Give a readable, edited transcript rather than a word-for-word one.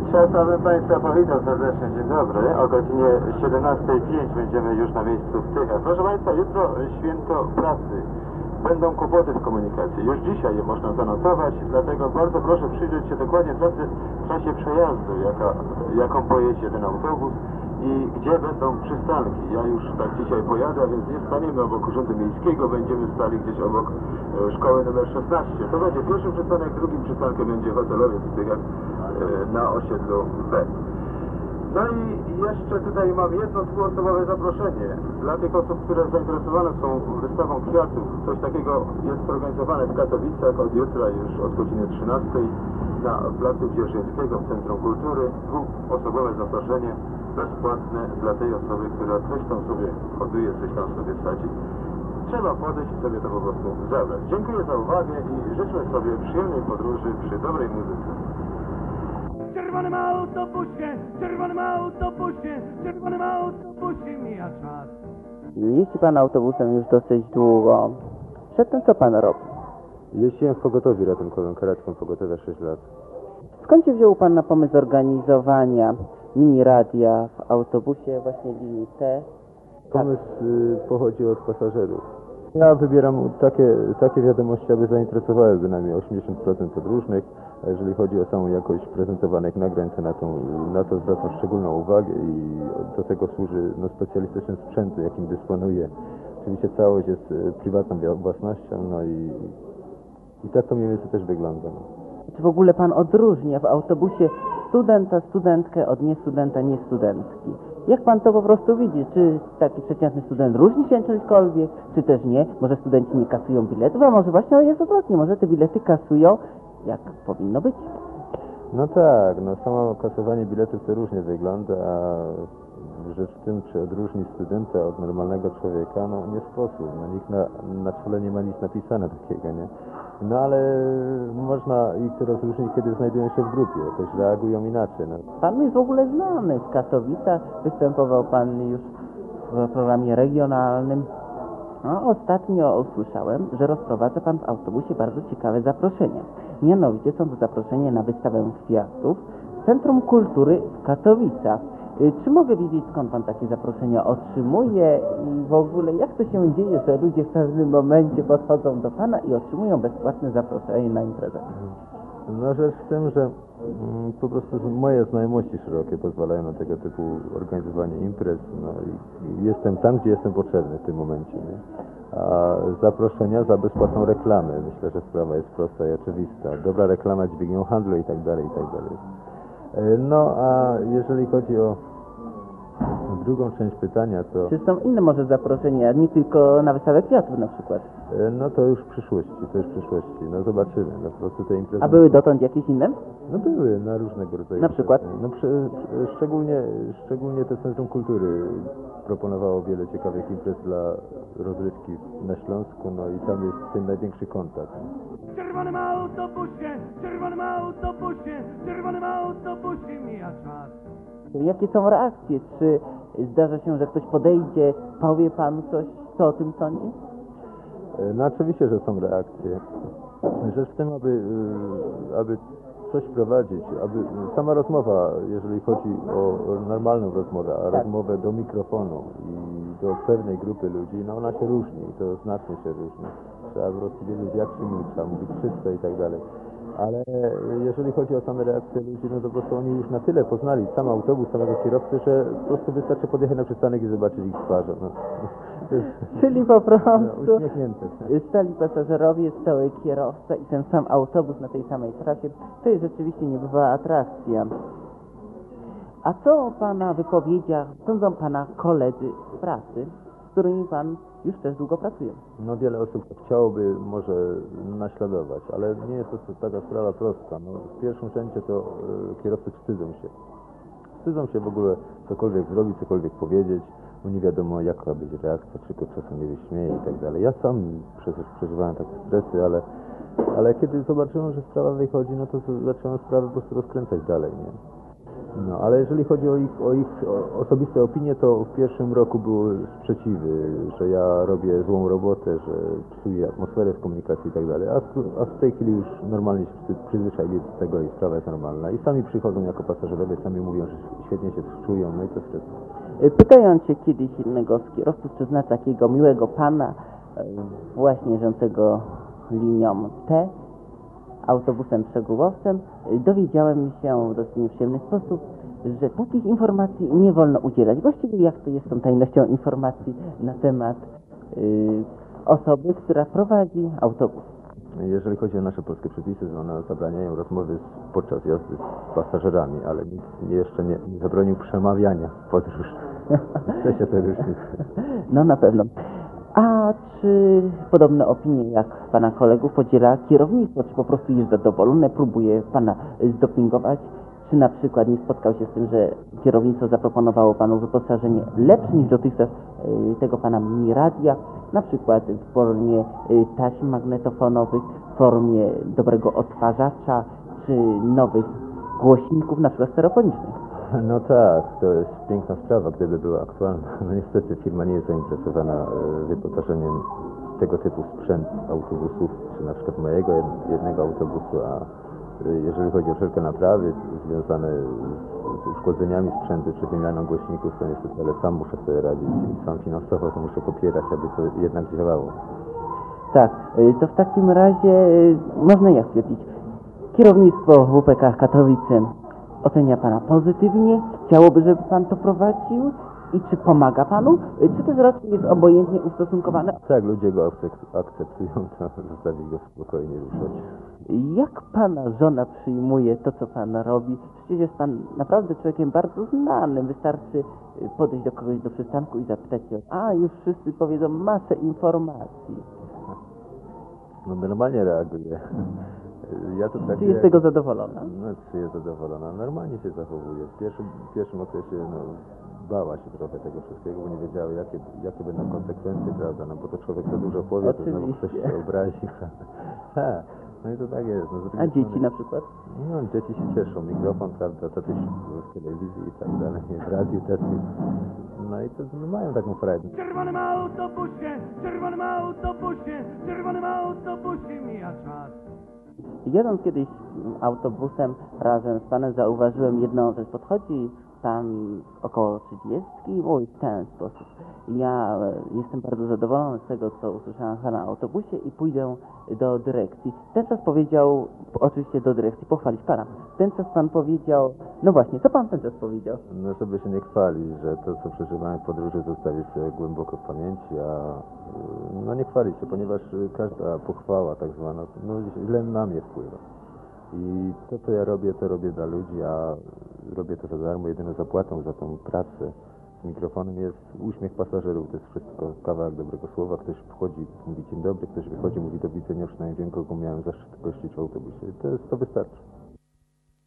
Trzeba Państwa powitał serdecznie, dzień dobry. O godzinie 17:05 będziemy już na miejscu w Tychach. Proszę Państwa, jutro święto pracy. Będą kłopoty w komunikacji. Już dzisiaj je można zanotować, dlatego bardzo proszę przyjrzeć się dokładnie trasie przejazdu, jaką pojedzie ten autobus i gdzie będą przystanki. Ja już tak dzisiaj pojadę, więc nie staniemy obok Urzędu Miejskiego, będziemy stali gdzieś obok szkoły numer 16. To będzie pierwszy przystanek, drugim przystankiem będzie hotelowiec w Tychach na osiedlu B. No i jeszcze tutaj mam jedno dwuosobowe zaproszenie dla tych osób, które zainteresowane są wystawą kwiatów. Coś takiego jest organizowane w Katowicach od jutra już od godziny 13 na placu Dzierżyńskiego w Centrum Kultury. Dwuosobowe zaproszenie bezpłatne dla tej osoby, która coś tam sobie hoduje, coś tam sobie sadzi. Trzeba podejść i sobie to po prostu zabrać. Dziękuję za uwagę i życzę sobie przyjemnej podróży przy dobrej muzyce. W czerwonym autobusie, w czerwonym autobusie, w czerwonym autobusie mija czas. Jeździ pan autobusem już dosyć długo. Przedtem co pan robi? Jeździłem w pogotowiu ratunkowym, karetką pogotowia 6 lat. Skąd się wziął pan na pomysł zorganizowania mini radia w autobusie właśnie linii T? Pomysł pochodzi od pasażerów. Ja wybieram takie wiadomości, aby zainteresowały bynajmniej 80% podróżnych, a jeżeli chodzi o samą jakość prezentowanych nagrań, to na to zwracam szczególną uwagę i do tego służy specjalistyczny sprzęt, jakim dysponuję. Oczywiście całość jest prywatną własnością, no i tak to mniej więcej też wygląda. No. Czy w ogóle pan odróżnia w autobusie studenta, studentkę od niestudenta, niestudentki? Jak pan to po prostu widzi? Czy taki przeciętny student różni się czymkolwiek, czy też nie? Może studenci nie kasują biletów, a może właśnie jest odwrotnie, może te bilety kasują jak powinno być? No tak, samo kasowanie biletów to różnie wygląda, a rzecz w tym, czy odróżni studenta od normalnego człowieka, nie sposób. Nikt na czole nie ma nic napisane takiego, nie? No ale można ich rozróżnić, kiedy znajdują się w grupie, jakoś reagują inaczej. Pan jest w ogóle znany w Katowicach, występował pan już w programie regionalnym. Ostatnio usłyszałem, że rozprowadza pan w autobusie bardzo ciekawe zaproszenia. Mianowicie są to zaproszenia na wystawę kwiatów w Centrum Kultury w Katowicach. Czy mogę wiedzieć, skąd pan takie zaproszenia otrzymuje i w ogóle jak to się dzieje, że ludzie w pewnym momencie podchodzą do pana i otrzymują bezpłatne zaproszenie na imprezę? Rzecz w tym, że po prostu moje znajomości szerokie pozwalają na tego typu organizowanie imprez, i jestem tam, gdzie jestem potrzebny w tym momencie, nie? A zaproszenia za bezpłatną reklamę, myślę, że sprawa jest prosta i oczywista. Dobra reklama dźwignią handlu i tak dalej, i tak dalej. A jeżeli chodzi o drugą część pytania, to... Czy są inne może zaproszenia, nie tylko na wystawę kwiatów na przykład? To już w przyszłości, zobaczymy, po prostu te imprezy... A były dotąd jakieś inne? Były na różnego rodzaju... Na przykład? Szczególnie to Centrum Kultury proponowało wiele ciekawych imprez dla rozrywki na Śląsku, i tam jest ten największy kontakt. W czerwonym autobusie, w czerwonym autobusie, w czerwonym autobusie mija czas. Jakie są reakcje? Czy zdarza się, że ktoś podejdzie, powie panu coś, co o tym sądzi? Oczywiście, że są reakcje. Rzecz w tym, aby coś prowadzić, aby sama rozmowa, jeżeli chodzi o normalną rozmowę, a rozmowę do mikrofonu i do pewnej grupy ludzi, ona się różni, to znacznie się różni. Trzeba po prostu wiedzieć, jak się mówi, trzeba mówić czysto i tak dalej. Ale jeżeli chodzi o same reakcje ludzi, to po prostu oni już na tyle poznali sam autobus, samego kierowcę, że po prostu wystarczy podjechać na przystanek i zobaczyć ich twarze. Czyli po prostu uśmiechnięte. stali pasażerowie, stały kierowca i ten sam autobus na tej samej trasie. To jest rzeczywiście niebywała atrakcja. A co o pana wypowiedziach sądzą pana koledzy z pracy, z którymi pan już też długo pracuje? Wiele osób chciałoby może naśladować, ale nie jest to taka sprawa prosta. W pierwszym rzędzie to kierowcy wstydzą się. Wstydzą się w ogóle cokolwiek zrobić, cokolwiek powiedzieć, bo nie wiadomo jaka będzie reakcja, czy ktoś czasem nie wyśmieje i tak dalej. Ja sam przecież przeżywałem takie stresy, ale kiedy zobaczyłem, że sprawa wychodzi, to zacząłem sprawę po prostu rozkręcać dalej, nie? No, ale jeżeli chodzi o ich osobiste opinie, to w pierwszym roku były sprzeciwy, że ja robię złą robotę, że psuję atmosferę w komunikacji i tak dalej, a w tej chwili już normalnie się przyzwyczaili do tego i sprawa jest normalna. I sami przychodzą jako pasażerowie, sami mówią, że świetnie się czują, no i to wszystko. Pytając się kiedyś jednego z kierowców, czy zna takiego miłego pana, właśnie jeżdżącego linią T, autobusem przegubowcem, dowiedziałem się w dosyć nieprzyjemny sposób, że takich informacji nie wolno udzielać. Właściwie jak to jest z tą tajnością informacji na temat osoby, która prowadzi autobus? Jeżeli chodzi o nasze polskie przepisy, to one zabraniają rozmowy podczas jazdy z pasażerami, ale nikt jeszcze nie zabronił przemawiania w podróż. W sensie to różnicy. No na pewno. A czy podobne opinie jak pana kolegów podziela kierownictwo? Czy po prostu jest zadowolone, próbuje pana zdopingować? Czy na przykład nie spotkał się z tym, że kierownictwo zaproponowało panu wyposażenie lepsze niż dotychczas tego pana mini radia, na przykład w formie taśm magnetofonowych, w formie dobrego odtwarzacza, czy nowych głośników, na przykład stereofonicznych? No tak, to jest piękna sprawa, gdyby była aktualna. No niestety firma nie jest zainteresowana wyposażeniem tego typu sprzęt autobusów, czy na przykład mojego jednego autobusu, a jeżeli chodzi o wszelkie naprawy związane z uszkodzeniami sprzętu, czy wymianą głośników, to niestety, ale sam muszę sobie radzić i sam finansowo to muszę popierać, aby to jednak działało. Tak, to w takim razie można jak stwierdzić, kierownictwo WPK Katowice ocenia pana pozytywnie, chciałoby, żeby pan to prowadził i czy pomaga panu, czy też raczej jest obojętnie ustosunkowane? Tak, ludzie go akceptują, to zostawić go spokojnie ruszać. Jak pana żona przyjmuje to, co pan robi? Przecież jest pan naprawdę człowiekiem bardzo znanym. Wystarczy podejść do kogoś do przystanku i zapytać się, a już wszyscy powiedzą masę informacji. No normalnie reaguje. Ja to tak Czy jest z tego zadowolona? No, czy jest zadowolona? Normalnie się zachowuje. W pierwszym okresie bała się trochę tego wszystkiego, bo nie wiedziała, jakie będą konsekwencje, prawda? No bo to człowiek za dużo powie, to znowu ktoś się obrazi, prawda? Ha, no i to tak jest. No, A dzieci na przykład? No, dzieci się cieszą. Mikrofon, prawda, tatuś w telewizji i tak dalej, w radiu też. No i to mają taką frajdę. W czerwonym autobusie, w czerwonym autobusie, w czerwonym autobusie mija czas. Jadąc kiedyś autobusem razem z panem zauważyłem jedną rzecz. Podchodzi pan około 30 i mówi w ten sposób. Ja jestem bardzo zadowolony z tego, co usłyszałem w pana autobusie i pójdę do dyrekcji. Ten czas powiedział, oczywiście do dyrekcji, pochwalić pana. Ten czas pan powiedział, no właśnie, co pan ten czas powiedział? No żeby się nie chwalić, że to co przeżywamy w podróży zostawić sobie głęboko w pamięci, a no nie chwalić się, ponieważ każda pochwała tak zwana, no źle na mnie wpływa. I to co ja robię, to robię dla ludzi, a robię to za darmo, jedyną zapłatą za tą pracę z mikrofonem jest uśmiech pasażerów, to jest wszystko, kawałek dobrego słowa, ktoś wchodzi, mówi dzień dobry, ktoś wychodzi, mówi do widzenia, przynajmniej wiem, kogo miałem zaszczyt gościć w autobusie, to wystarczy.